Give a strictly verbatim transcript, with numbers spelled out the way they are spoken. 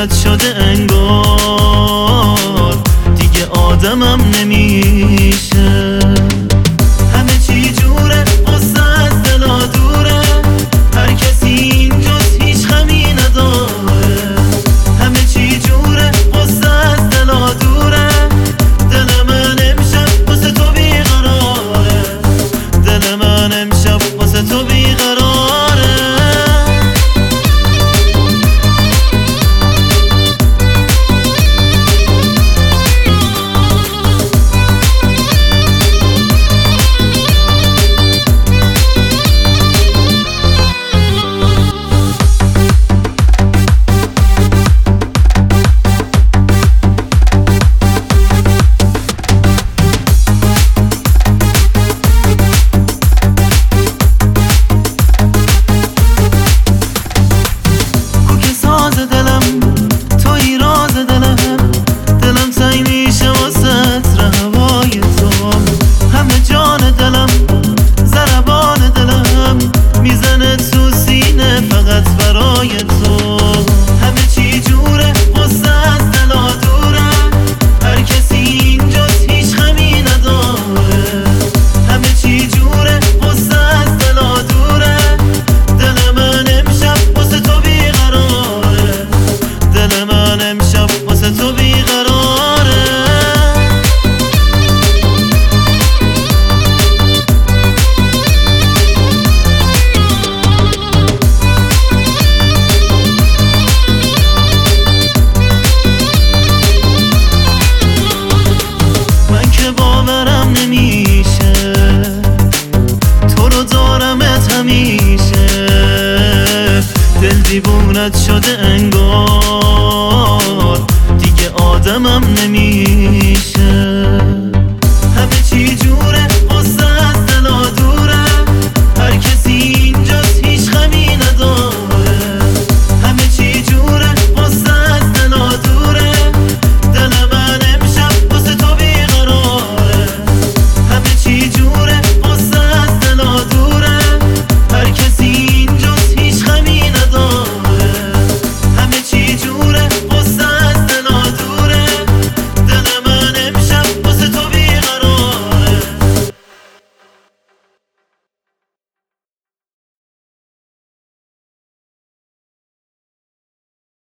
دیوونت شده انگار، دیگه آدمم نمیشه. همه چی جوره قصه از دلا دوره، هر کسی اینجاست هیچ غمی نداره. همه چی جوره قصه از دلا دوره، دل من امشب واسه تو بیقراره، دل من امشب واسه تو بیقراره. دیوونت شده